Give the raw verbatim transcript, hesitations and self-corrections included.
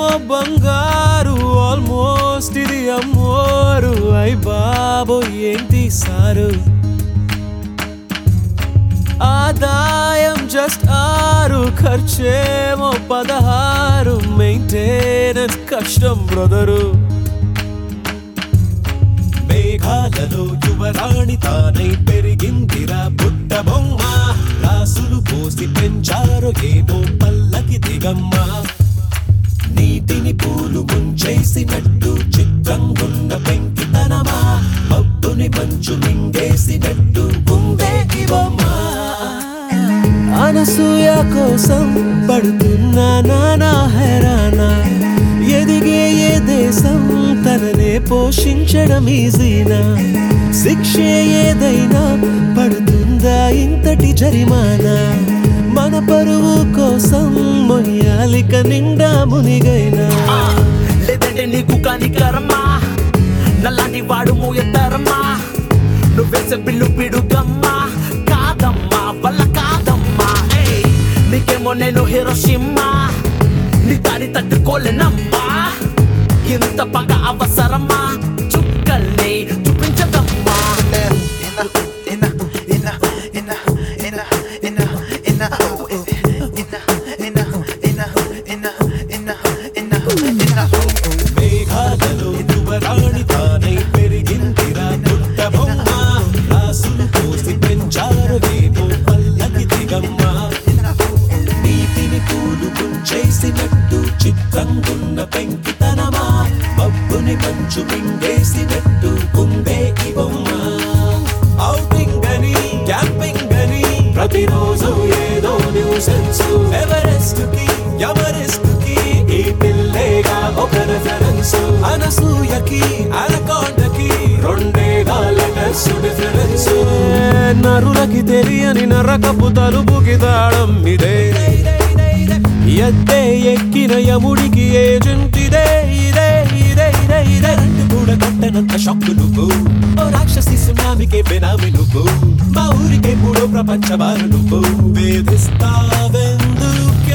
బంగారు ఆల్మోస్ట్ ఇది అమ్మోరు అయ్ బాబో ఏంటి సారు ఆదాయం జస్ట్ ఆరు ఖర్చేమో పదహారు మెయింటెనెన్స్ కష్టం బ్రదరు మేఘాలలో యువరాణి తానై పెరిగిందిరా బుట్ట బొమ్మ రాసులు పోసి పెంచారు ఏమో పల్లకి దిగమ్మ నీటిని పూలు ముంచేసినట్టు చిత్రంగున్న పెంకితనమా మబ్బుని మంచు మింగేసినట్టు ఉందే ఈ బొమ్మ అనసూయ కోసం పడుతున్నా నానా హెరానా ఎదిగే ఏ దేశం తననే పోషించడం ఈజీనా శిక్షే ఏదైనా పడుతుందా ఇంతటి జరిమానా మన పరువు కోసం మొయ్యాలిక నిండా మునిగైనా లేదంటే నీకు కాని కర్మ నల్లాంటి వాడు మోయతరమా నువ్వేసే బిల్లు పిడుగమ్మా కాదమ్మా వల్ల కాదమ్మా నీకేమో నేను హీరోషిమ్మా నీ దాడి తట్టుకోలేనమ్మా ఇంత పగ అవసరమా చుక్కల్ని చూపించదమ్మా మేఘాలలో యువరాణి తానై పెరిగిందిరా బుట్ట బొమ్మ రాసులు పోసి పెంచారు ఏమో పల్లకి దిగమ్మ నీటిని పూలు ముంచేసినట్టు చిత్రంగున్న పెంకితనమా మబ్బుని మంచు మింగేసినట్టు ఉందే ఈ బొమ్మ ఔటింగ్ అని క్యాంపింగ్ అని ప్రతిరోజు ఏదో న్యూసెన్స్ ఎవరెస్ట్ కి ఎవరెస్ట్ కి ఈ పిల్లేగా ఒక రెఫరెన్స్ అనసూయకి అనకొండకి రెండేగా లెటర్స్ డిఫరెన్స్ నరులకి తెలియని నరకపు తలుపుకి తాళం ఇదే ఎద్దే ఎక్కిన యముడికి ఏజెంట్ ఇదే ఇదే ఇదే ఇదే ఇదే కూడా కట్టనంత షాక్ నువ్వు ఓ రాక్షసి సునామికే బెనామి నువ్వు మా ఊరికే మూడో ప్రపంచ బారు నువ్వు వేధిస్తావెందుకే